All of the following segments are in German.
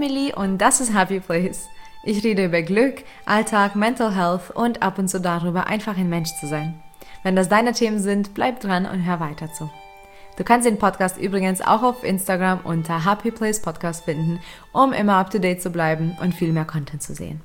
Emily und das ist Happy Place. Ich rede über Glück, Alltag, Mental Health und ab und zu darüber, einfach ein Mensch zu sein. Wenn das deine Themen sind, bleib dran und hör weiter zu. Du kannst den Podcast übrigens auch auf Instagram unter Happy Place Podcast finden, um immer up to date zu bleiben und viel mehr Content zu sehen.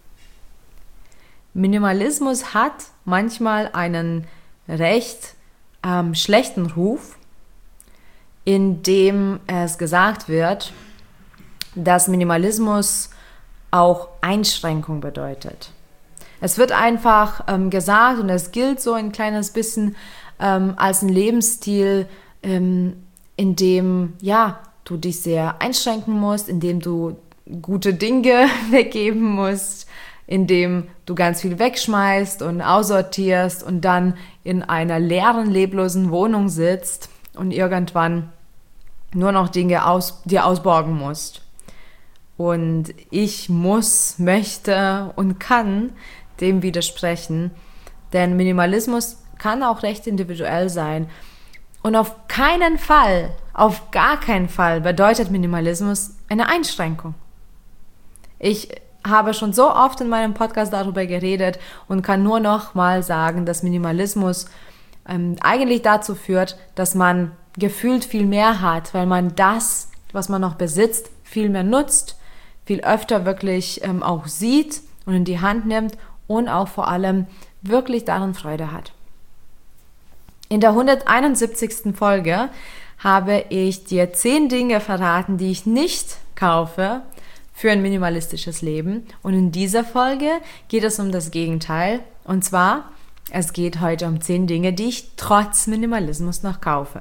Minimalismus hat manchmal einen recht schlechten Ruf, in dem es gesagt wird, dass Minimalismus auch Einschränkung bedeutet. Es wird einfach gesagt und es gilt so ein kleines bisschen als ein Lebensstil, in dem du dich sehr einschränken musst, in dem du gute Dinge weggeben musst, in dem du ganz viel wegschmeißt und aussortierst und dann in einer leeren, leblosen Wohnung sitzt und irgendwann nur noch Dinge dir ausborgen musst. Und ich möchte und kann dem widersprechen, denn Minimalismus kann auch recht individuell sein. Und auf gar keinen Fall bedeutet Minimalismus eine Einschränkung. Ich habe schon so oft in meinem Podcast darüber geredet und kann nur noch mal sagen, dass Minimalismus eigentlich dazu führt, dass man gefühlt viel mehr hat, weil man das, was man noch besitzt, viel mehr nutzt, viel öfter wirklich auch sieht und in die Hand nimmt und auch vor allem wirklich daran Freude hat. In der 171. Folge habe ich dir 10 Dinge verraten, die ich nicht kaufe für ein minimalistisches Leben. Und in dieser Folge geht es um das Gegenteil. Und zwar, es geht heute um 10 Dinge, die ich trotz Minimalismus noch kaufe.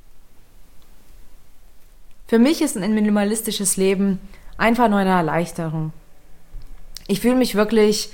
Für mich ist ein minimalistisches Leben einfach nur eine Erleichterung. Ich fühle mich wirklich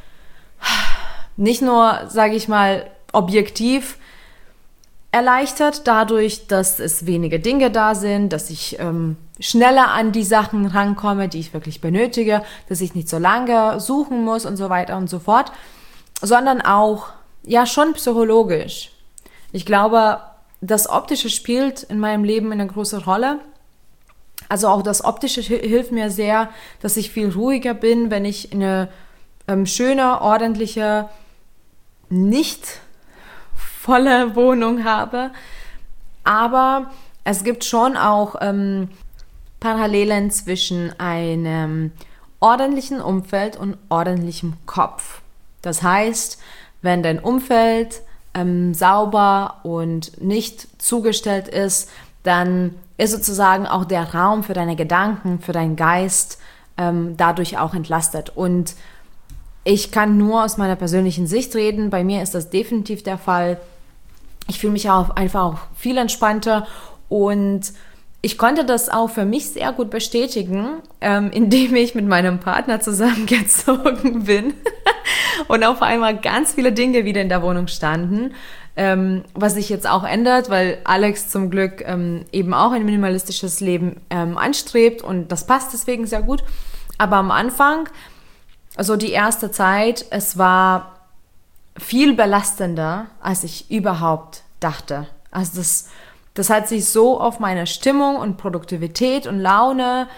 nicht nur, sage ich mal, objektiv erleichtert dadurch, dass es wenige Dinge da sind, dass ich schneller an die Sachen rankomme, die ich wirklich benötige, dass ich nicht so lange suchen muss und so weiter und so fort, sondern auch, schon psychologisch. Ich glaube, das Optische spielt in meinem Leben eine große Rolle. Also auch das Optische hilft mir sehr, dass ich viel ruhiger bin, wenn ich eine schöne, ordentliche, nicht volle Wohnung habe. Aber es gibt schon auch Parallelen zwischen einem ordentlichen Umfeld und ordentlichem Kopf. Das heißt, wenn dein Umfeld sauber und nicht zugestellt ist, dann ist sozusagen auch der Raum für deine Gedanken, für deinen Geist dadurch auch entlastet. Und ich kann nur aus meiner persönlichen Sicht reden. Bei mir ist das definitiv der Fall. Ich fühle mich auch einfach auch viel entspannter und ich konnte das auch für mich sehr gut bestätigen, indem ich mit meinem Partner zusammengezogen bin und auf einmal ganz viele Dinge wieder in der Wohnung standen, was sich jetzt auch ändert, weil Alex zum Glück eben auch ein minimalistisches Leben anstrebt und das passt deswegen sehr gut. Aber am Anfang, also die erste Zeit, es war viel belastender, als ich überhaupt dachte. Also das hat sich so auf meine Stimmung und Produktivität und Laune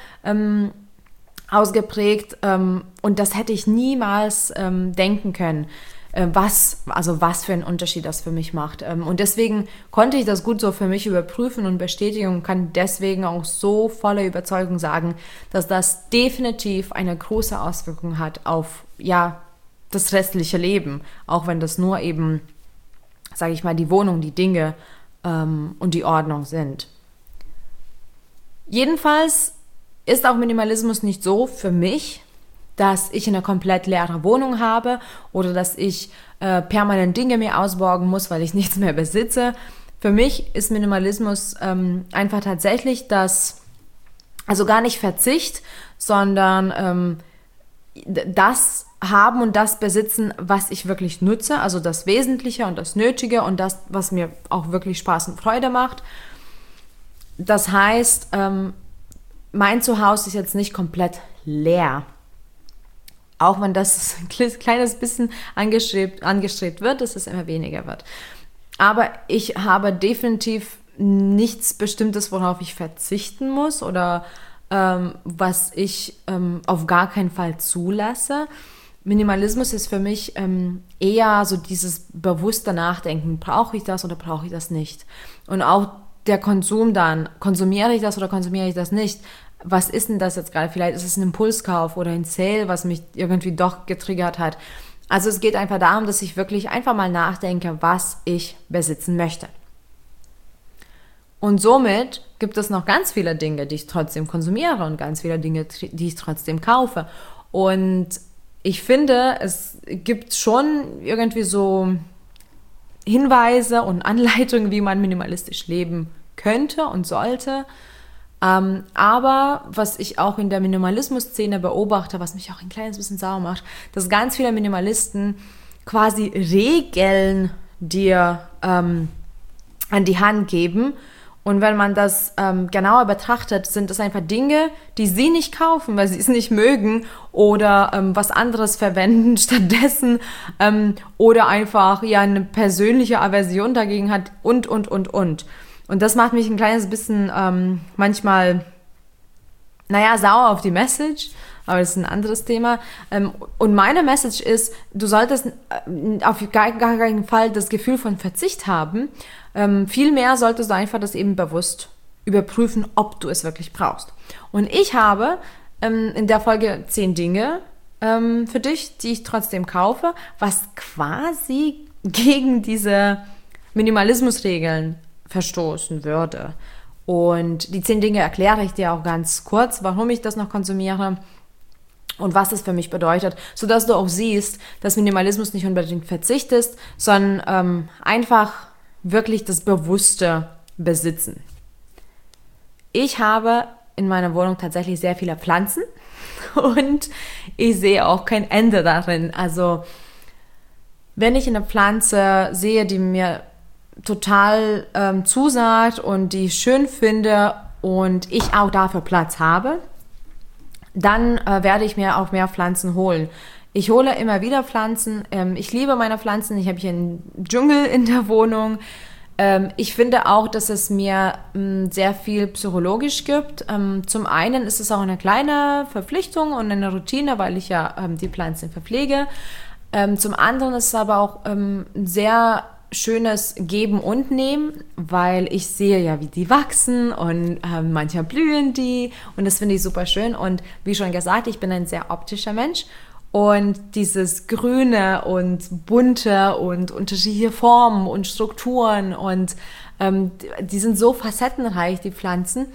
ausgeprägt und das hätte ich niemals denken können, was für einen Unterschied das für mich macht. Und deswegen konnte ich das gut so für mich überprüfen und bestätigen und kann deswegen auch so voller Überzeugung sagen, dass das definitiv eine große Auswirkung hat auf, das restliche Leben. Auch wenn das nur eben, sage ich mal, die Wohnung, die Dinge und die Ordnung sind. Jedenfalls ist auch Minimalismus nicht so für mich, dass ich eine komplett leere Wohnung habe oder dass ich permanent Dinge mir ausborgen muss, weil ich nichts mehr besitze. Für mich ist Minimalismus einfach tatsächlich also gar nicht Verzicht, sondern das haben und das besitzen, was ich wirklich nutze, also das Wesentliche und das Nötige und das, was mir auch wirklich Spaß und Freude macht. Das heißt, mein Zuhause ist jetzt nicht komplett leer. Auch wenn das ein kleines bisschen angestrebt wird, dass es immer weniger wird. Aber ich habe definitiv nichts Bestimmtes, worauf ich verzichten muss oder was ich auf gar keinen Fall zulasse. Minimalismus ist für mich eher so dieses bewusste Nachdenken. Brauche ich das oder brauche ich das nicht? Und auch der Konsum dann. Konsumiere ich das oder konsumiere ich das nicht? Was ist denn das jetzt gerade? Vielleicht ist es ein Impulskauf oder ein Sale, was mich irgendwie doch getriggert hat. Also es geht einfach darum, dass ich wirklich einfach mal nachdenke, was ich besitzen möchte. Und somit gibt es noch ganz viele Dinge, die ich trotzdem konsumiere und ganz viele Dinge, die ich trotzdem kaufe. Und ich finde, es gibt schon irgendwie so Hinweise und Anleitungen, wie man minimalistisch leben könnte und sollte. Aber was ich auch in der Minimalismus-Szene beobachte, was mich auch ein kleines bisschen sauer macht, dass ganz viele Minimalisten quasi Regeln dir an die Hand geben. Und wenn man das genauer betrachtet, sind es einfach Dinge, die sie nicht kaufen, weil sie es nicht mögen oder was anderes verwenden stattdessen oder einfach ja eine persönliche Aversion dagegen hat und. Und das macht mich ein kleines bisschen manchmal, sauer auf die Message, aber das ist ein anderes Thema. Und meine Message ist, du solltest auf gar keinen Fall das Gefühl von Verzicht haben. Vielmehr solltest du einfach das eben bewusst überprüfen, ob du es wirklich brauchst. Und ich habe in der Folge 10 Dinge für dich, die ich trotzdem kaufe, was quasi gegen diese Minimalismusregeln verstoßen würde. Und die 10 Dinge erkläre ich dir auch ganz kurz, warum ich das noch konsumiere und was es für mich bedeutet, sodass du auch siehst, dass Minimalismus nicht unbedingt Verzicht ist, sondern einfach wirklich das bewusste Besitzen. Ich habe in meiner Wohnung tatsächlich sehr viele Pflanzen und ich sehe auch kein Ende darin. Also wenn ich eine Pflanze sehe, die mir total zusagt und die ich schön finde und ich auch dafür Platz habe, dann werde ich mir auch mehr Pflanzen holen. Ich hole immer wieder Pflanzen. Ich liebe meine Pflanzen. Ich habe hier einen Dschungel in der Wohnung. Ich finde auch, dass es mir sehr viel psychologisch gibt. Zum einen ist es auch eine kleine Verpflichtung und eine Routine, weil ich ja die Pflanzen verpflege. Zum anderen ist es aber auch ein sehr schönes Geben und Nehmen, weil ich sehe ja, wie die wachsen und manchmal blühen die und das finde ich super schön. Und wie schon gesagt, ich bin ein sehr optischer Mensch. Und dieses Grüne und Bunte und unterschiedliche Formen und Strukturen und die sind so facettenreich, die Pflanzen.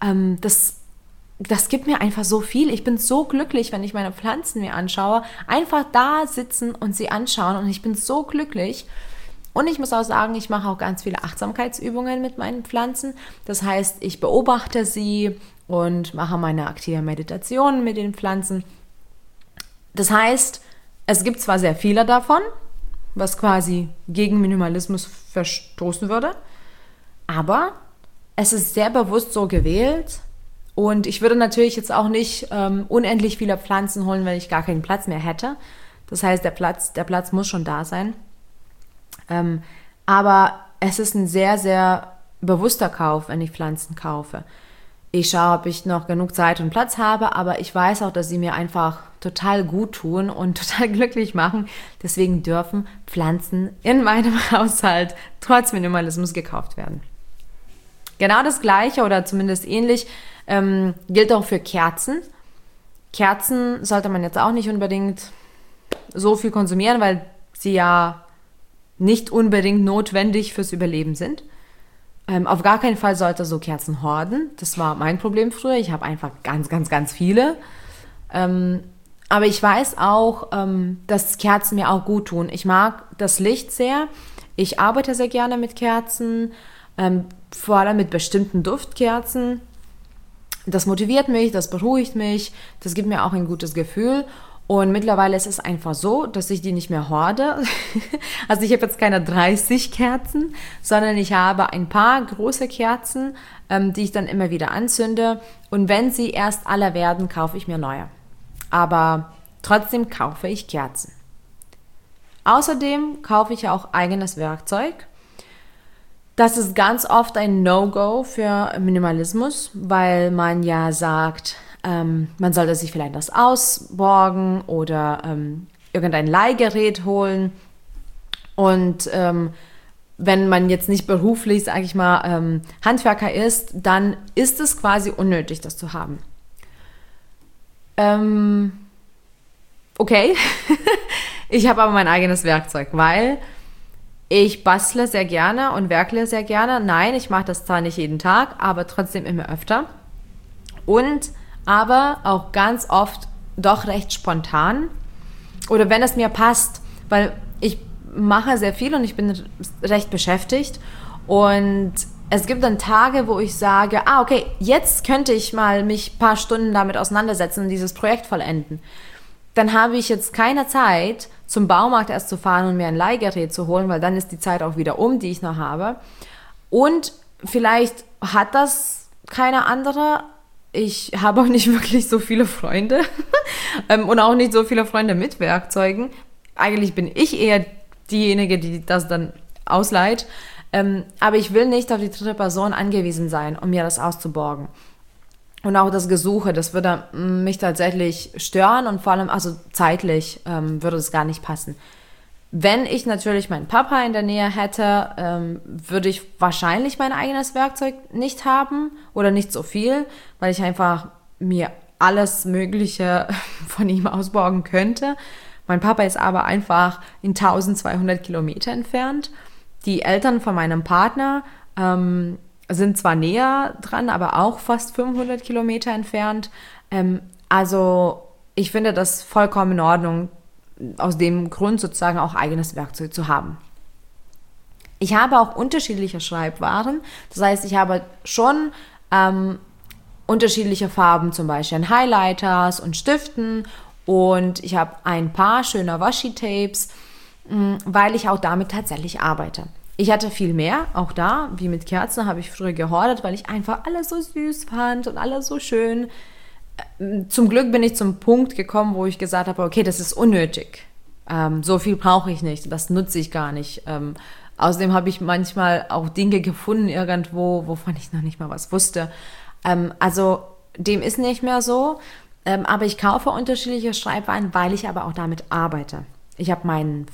Das gibt mir einfach so viel. Ich bin so glücklich, wenn ich meine Pflanzen mir anschaue. Einfach da sitzen und sie anschauen und ich bin so glücklich. Und ich muss auch sagen, ich mache auch ganz viele Achtsamkeitsübungen mit meinen Pflanzen. Das heißt, ich beobachte sie und mache meine aktive Meditation mit den Pflanzen. Das heißt, es gibt zwar sehr viele davon, was quasi gegen Minimalismus verstoßen würde, aber es ist sehr bewusst so gewählt und ich würde natürlich jetzt auch nicht unendlich viele Pflanzen holen, wenn ich gar keinen Platz mehr hätte. Das heißt, der Platz muss schon da sein. Aber es ist ein sehr, sehr bewusster Kauf, wenn ich Pflanzen kaufe. Ich schaue, ob ich noch genug Zeit und Platz habe, aber ich weiß auch, dass sie mir einfach total gut tun und total glücklich machen. Deswegen dürfen Pflanzen in meinem Haushalt trotz Minimalismus gekauft werden. Genau das Gleiche oder zumindest ähnlich gilt auch für Kerzen. Kerzen sollte man jetzt auch nicht unbedingt so viel konsumieren, weil sie ja nicht unbedingt notwendig fürs Überleben sind. Auf gar keinen Fall sollte so Kerzen horden. Das war mein Problem früher. Ich habe einfach ganz, ganz, ganz viele. Aber ich weiß auch, dass Kerzen mir auch gut tun. Ich mag das Licht sehr. Ich arbeite sehr gerne mit Kerzen, vor allem mit bestimmten Duftkerzen. Das motiviert mich, das beruhigt mich, das gibt mir auch ein gutes Gefühl. Und mittlerweile ist es einfach so, dass ich die nicht mehr horde. Also ich habe jetzt keine 30 Kerzen, sondern ich habe ein paar große Kerzen, die ich dann immer wieder anzünde. Und wenn sie erst alle werden, kaufe ich mir neue. Aber trotzdem kaufe ich Kerzen. Außerdem kaufe ich auch eigenes Werkzeug. Das ist ganz oft ein No-Go für Minimalismus, weil man ja sagt, man sollte sich vielleicht das ausborgen oder irgendein Leihgerät holen. Und wenn man jetzt nicht beruflich, sage ich mal, Handwerker ist, dann ist es quasi unnötig, das zu haben. Okay, ich habe aber mein eigenes Werkzeug, weil ich bastle sehr gerne und werkle sehr gerne. Nein, ich mache das zwar nicht jeden Tag, aber trotzdem immer öfter. Und aber auch ganz oft doch recht spontan. Oder wenn es mir passt, weil ich mache sehr viel und ich bin recht beschäftigt. Und es gibt dann Tage, wo ich sage, okay, jetzt könnte ich mal mich ein paar Stunden damit auseinandersetzen und dieses Projekt vollenden. Dann habe ich jetzt keine Zeit, zum Baumarkt erst zu fahren und mir ein Leihgerät zu holen, weil dann ist die Zeit auch wieder die ich noch habe. Und vielleicht hat das keine andere. Ich habe auch nicht wirklich so viele Freunde und auch nicht so viele Freunde mit Werkzeugen. Eigentlich bin ich eher diejenige, die das dann ausleiht. Aber ich will nicht auf die dritte Person angewiesen sein, um mir das auszuborgen. Und auch das Gesuche, das würde mich tatsächlich stören und vor allem, also zeitlich würde es gar nicht passen. Wenn ich natürlich meinen Papa in der Nähe hätte, würde ich wahrscheinlich mein eigenes Werkzeug nicht haben oder nicht so viel, weil ich einfach mir alles Mögliche von ihm ausborgen könnte. Mein Papa ist aber einfach in 1200 Kilometer entfernt. Die Eltern von meinem Partner sind zwar näher dran, aber auch fast 500 Kilometer entfernt. Also ich finde das vollkommen in Ordnung, aus dem Grund sozusagen auch eigenes Werkzeug zu haben. Ich habe auch unterschiedliche Schreibwaren. Das heißt, ich habe schon unterschiedliche Farben, zum Beispiel an Highlighters und Stiften. Und ich habe ein paar schöne Washi-Tapes, weil ich auch damit tatsächlich arbeite. Ich hatte viel mehr, auch da, wie mit Kerzen, habe ich früher gehortet, weil ich einfach alles so süß fand und alles so schön. Zum Glück bin ich zum Punkt gekommen, wo ich gesagt habe, okay, das ist unnötig. So viel brauche ich nicht, das nutze ich gar nicht. Außerdem habe ich manchmal auch Dinge gefunden irgendwo, wovon ich noch nicht mal was wusste. Also dem ist nicht mehr so. Aber ich kaufe unterschiedliche Schreibwaren, weil ich aber auch damit arbeite. Ich habe mein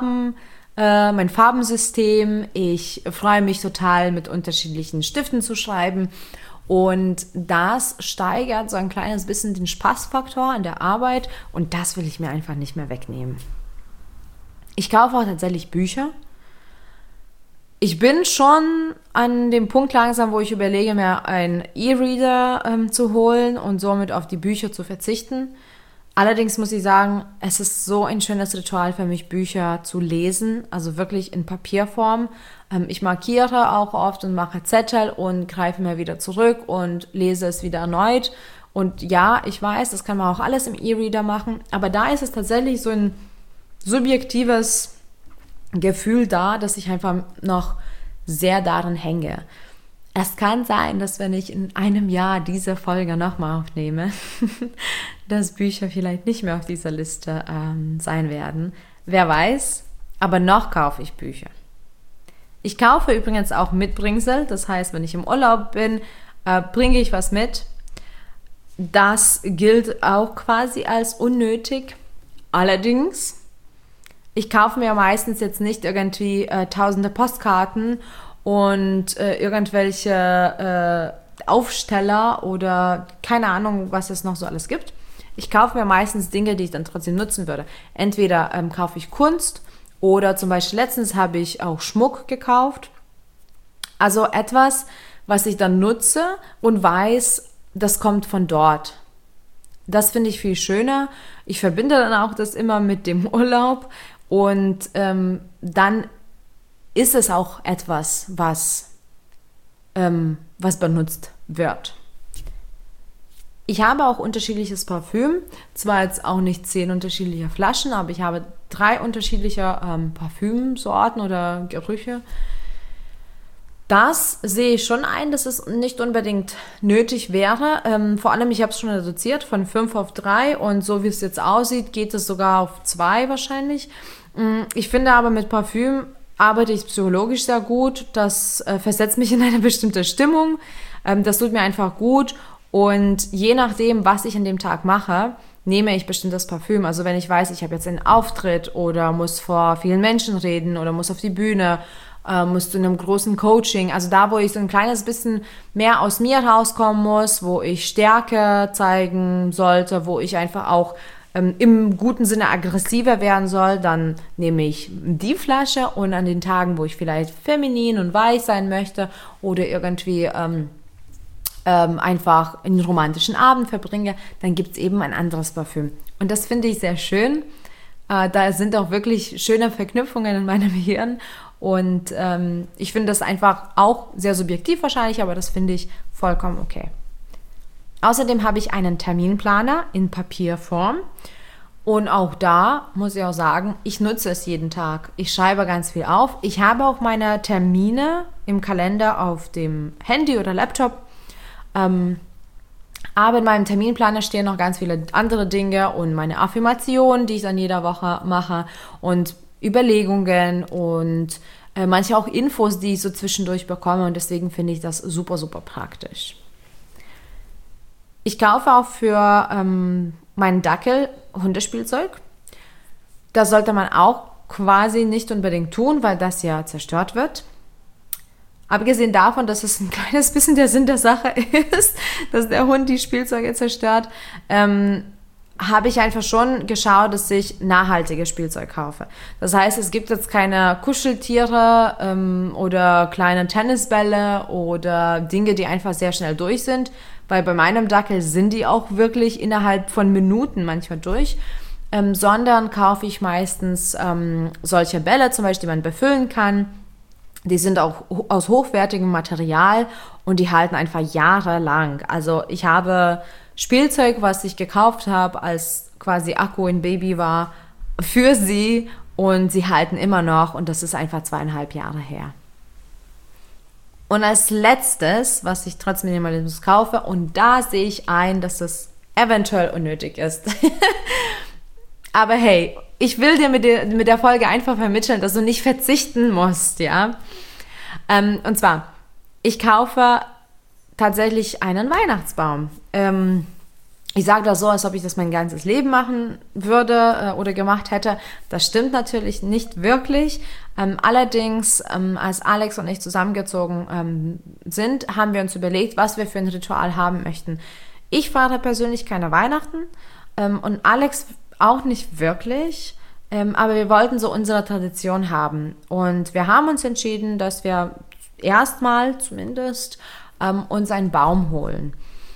Farbensystem. Ich freue mich total, mit unterschiedlichen Stiften zu schreiben. Und das steigert so ein kleines bisschen den Spaßfaktor an der Arbeit. Und das will ich mir einfach nicht mehr wegnehmen. Ich kaufe auch tatsächlich Bücher. Ich bin schon an dem Punkt langsam, wo ich überlege, mir einen E-Reader zu holen und somit auf die Bücher zu verzichten. Allerdings muss ich sagen, es ist so ein schönes Ritual für mich, Bücher zu lesen, also wirklich in Papierform. Ich markiere auch oft und mache Zettel und greife mir wieder zurück und lese es wieder erneut. Und ja, ich weiß, das kann man auch alles im E-Reader machen, aber da ist es tatsächlich so ein subjektives Gefühl da, dass ich einfach noch sehr daran hänge. Es kann sein, dass wenn ich in einem Jahr diese Folge nochmal aufnehme, dass Bücher vielleicht nicht mehr auf dieser Liste sein werden. Wer weiß, aber noch kaufe ich Bücher. Ich kaufe übrigens auch Mitbringsel, das heißt, wenn ich im Urlaub bin, bringe ich was mit. Das gilt auch quasi als unnötig. Allerdings, ich kaufe mir meistens jetzt nicht irgendwie tausende Postkarten und irgendwelche Aufsteller oder keine Ahnung, was es noch so alles gibt. Ich kaufe mir meistens Dinge, die ich dann trotzdem nutzen würde. Entweder kaufe ich Kunst oder zum Beispiel letztens habe ich auch Schmuck gekauft. Also etwas, was ich dann nutze und weiß, das kommt von dort. Das finde ich viel schöner. Ich verbinde dann auch das immer mit dem Urlaub. Und dann ist es auch etwas, was benutzt wird. Ich habe auch unterschiedliches Parfüm. Zwar jetzt auch nicht 10 unterschiedliche Flaschen, aber ich habe 3 unterschiedliche Parfümsorten oder Gerüche. Das sehe ich schon ein, dass es nicht unbedingt nötig wäre. Vor allem, ich habe es schon reduziert von 5 auf 3 und so wie es jetzt aussieht, geht es sogar auf 2 wahrscheinlich. Ich finde aber mit Parfüm arbeite ich psychologisch sehr gut. Das versetzt mich in eine bestimmte Stimmung. Das tut mir einfach gut. Und je nachdem, was ich an dem Tag mache, nehme ich bestimmtes Parfüm. Also wenn ich weiß, ich habe jetzt einen Auftritt oder muss vor vielen Menschen reden oder muss auf die Bühne, muss zu einem großen Coaching, also da, wo ich so ein kleines bisschen mehr aus mir rauskommen muss, wo ich Stärke zeigen sollte, wo ich einfach auch im guten Sinne aggressiver werden soll, dann nehme ich die Flasche, und an den Tagen, wo ich vielleicht feminin und weich sein möchte oder irgendwie einfach einen romantischen Abend verbringe, dann gibt es eben ein anderes Parfüm. Und das finde ich sehr schön. Da sind auch wirklich schöne Verknüpfungen in meinem Hirn. Und ich finde das einfach auch sehr subjektiv wahrscheinlich, aber das finde ich vollkommen okay. Außerdem habe ich einen Terminplaner in Papierform. Und auch da muss ich auch sagen, ich nutze es jeden Tag. Ich schreibe ganz viel auf. Ich habe auch meine Termine im Kalender auf dem Handy oder Laptop. Aber in meinem Terminplaner stehen noch ganz viele andere Dinge und meine Affirmationen, die ich dann jede Woche mache, und Überlegungen und manche auch Infos, die ich so zwischendurch bekomme, und deswegen finde ich das super, super praktisch. Ich kaufe auch für meinen Dackel Hundespielzeug. Das sollte man auch quasi nicht unbedingt tun, weil das ja zerstört wird. Abgesehen davon, dass es ein kleines bisschen der Sinn der Sache ist, dass der Hund die Spielzeuge zerstört, habe ich einfach schon geschaut, dass ich nachhaltiges Spielzeug kaufe. Das heißt, es gibt jetzt keine Kuscheltiere oder kleine Tennisbälle oder Dinge, die einfach sehr schnell durch sind, weil bei meinem Dackel sind die auch wirklich innerhalb von Minuten manchmal durch, sondern kaufe ich meistens solche Bälle, zum Beispiel, die man befüllen kann. Die sind auch aus hochwertigem Material und die halten einfach jahrelang. Also ich habe Spielzeug, was ich gekauft habe, als quasi Akku in Baby war, für sie, und sie halten immer noch, und das ist einfach 2,5 Jahre her. Und als letztes, was ich trotz Minimalismus kaufe, und da sehe ich ein, dass das eventuell unnötig ist. Aber hey, ich will dir mit der Folge einfach vermitteln, dass du nicht verzichten musst, ja. Und zwar, ich kaufe tatsächlich einen Weihnachtsbaum. Ich sage das so, als ob ich das mein ganzes Leben machen würde oder gemacht hätte. Das stimmt natürlich nicht wirklich. Allerdings, als Alex und ich zusammengezogen sind, haben wir uns überlegt, was wir für ein Ritual haben möchten. Ich feiere persönlich keine Weihnachten und Alex auch nicht wirklich. Aber wir wollten so unsere Tradition haben. Und wir haben uns entschieden, dass wir erstmal zumindest uns einen Baum holen.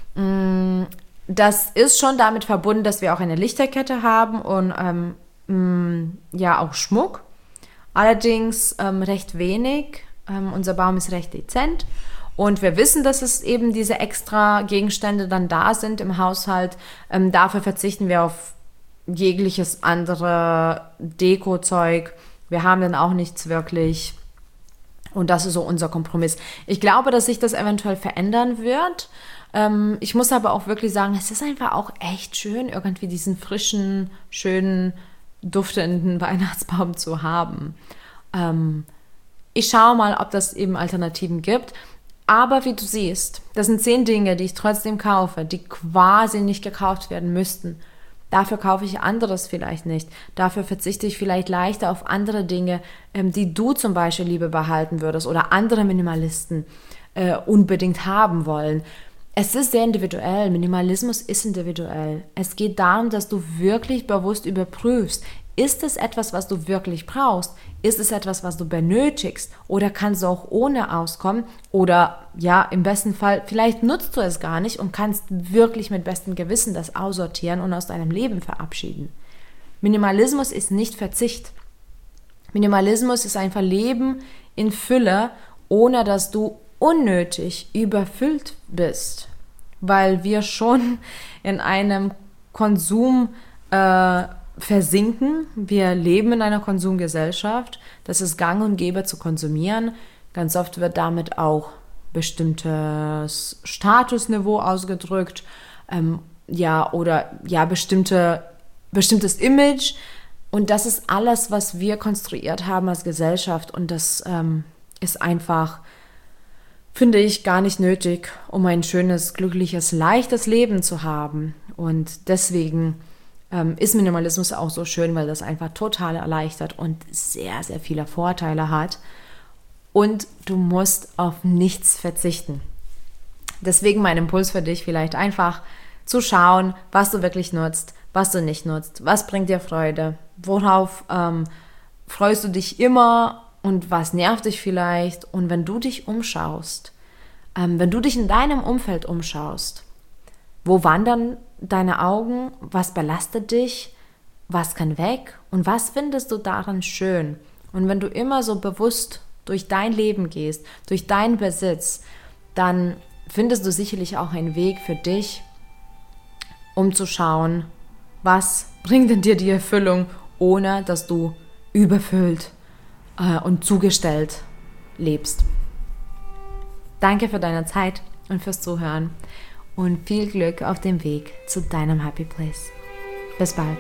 Das ist schon damit verbunden, dass wir auch eine Lichterkette haben und ja auch Schmuck. Allerdings recht wenig. Unser Baum ist recht dezent. Und wir wissen, dass es eben diese extra Gegenstände dann da sind im Haushalt. Dafür verzichten wir auf jegliches andere Deko-Zeug. Wir haben dann auch nichts wirklich. Und das ist so unser Kompromiss. Ich glaube, dass sich das eventuell verändern wird. Ich muss aber auch wirklich sagen, es ist einfach auch echt schön, irgendwie diesen frischen, schönen, duftenden Weihnachtsbaum zu haben. Ich schaue mal, ob das eben Alternativen gibt. Aber wie du siehst, das sind 10 Dinge, die ich trotzdem kaufe, die quasi nicht gekauft werden müssten. Dafür kaufe ich anderes vielleicht nicht. Dafür verzichte ich vielleicht leichter auf andere Dinge, die du zum Beispiel lieber behalten würdest oder andere Minimalisten unbedingt haben wollen. Es ist sehr individuell. Minimalismus ist individuell. Es geht darum, dass du wirklich bewusst überprüfst, ist es etwas, was du wirklich brauchst? Ist es etwas, was du benötigst? Oder kannst du auch ohne auskommen? Oder ja, im besten Fall, vielleicht nutzt du es gar nicht und kannst wirklich mit bestem Gewissen das aussortieren und aus deinem Leben verabschieden. Minimalismus ist nicht Verzicht. Minimalismus ist einfach Leben in Fülle, ohne dass du unnötig überfüllt bist. Weil wir schon in einem Konsum versinken. Wir leben in einer Konsumgesellschaft. Das ist gang und gäbe zu konsumieren. Ganz oft wird damit auch bestimmtes Statusniveau ausgedrückt, bestimmtes Image. Und das ist alles, was wir konstruiert haben als Gesellschaft. Und das ist einfach, finde ich, gar nicht nötig, um ein schönes, glückliches, leichtes Leben zu haben. Und deswegen ist Minimalismus auch so schön, weil das einfach total erleichtert und sehr, sehr viele Vorteile hat. Und du musst auf nichts verzichten. Deswegen mein Impuls für dich vielleicht einfach zu schauen, was du wirklich nutzt, was du nicht nutzt, was bringt dir Freude, worauf freust du dich immer und was nervt dich vielleicht. Und wenn du dich umschaust, wenn du dich in deinem Umfeld umschaust, wo wandern deine Augen, was belastet dich, was kann weg und was findest du daran schön? Und wenn du immer so bewusst durch dein Leben gehst, durch deinen Besitz, dann findest du sicherlich auch einen Weg für dich, um zu schauen, was bringt denn dir die Erfüllung, ohne dass du überfüllt und zugestellt lebst. Danke für deine Zeit und fürs Zuhören und viel Glück auf dem Weg zu deinem Happy Place. Bis bald.